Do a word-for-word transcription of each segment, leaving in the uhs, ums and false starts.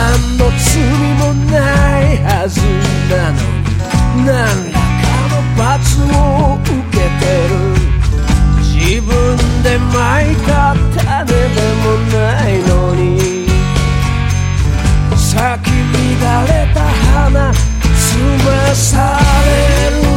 何の罪もないはずなのに何らかの罰を受けてる。自分でまいた種でもないのに咲き乱れた花摘まされる。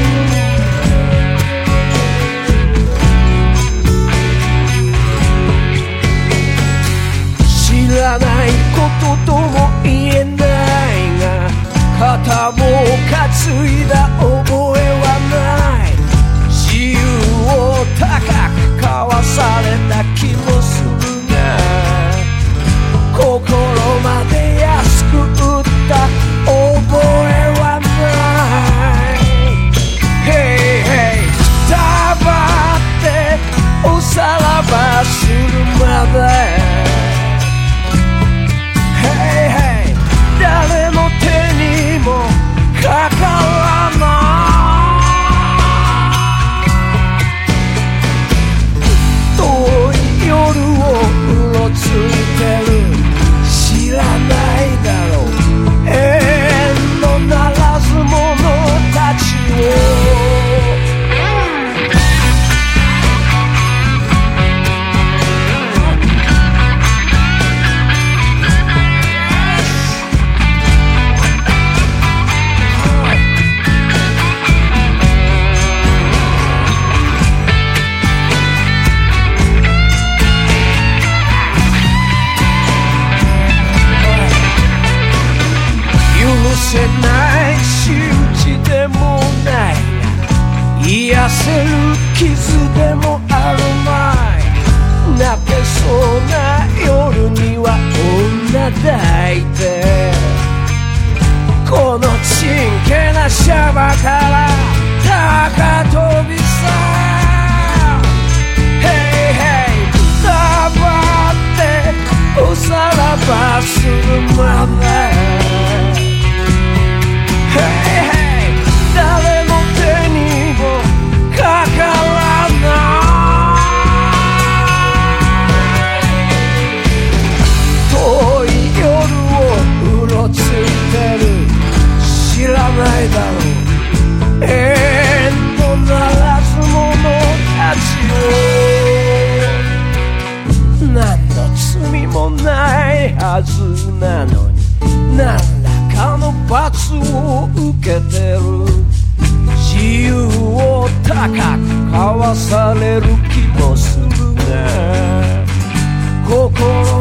知らないこととも言えないが片棒担いだ覚えはない。自由を高く交わされた気もするが心まで安く売った覚えはない。 Hey hey 黙っておさらばするまで誰の手にもかからない遠い夜をうろついてる。知らないだろう永遠のならず者たちを。許せない仕打ちでもない癒せる傷でもあるまい。泣けそうな夜には女抱いてこのちんけなシャバから高飛びさ Hey hey 黙っておさらばするまでHey, hey, 誰の手にもかからない遠い夜をうろついてる。知らないだろう永遠のならず者たちを。何の罪もないはずなのに何らの罰を受けてる。自由を高く交わされる気もするが心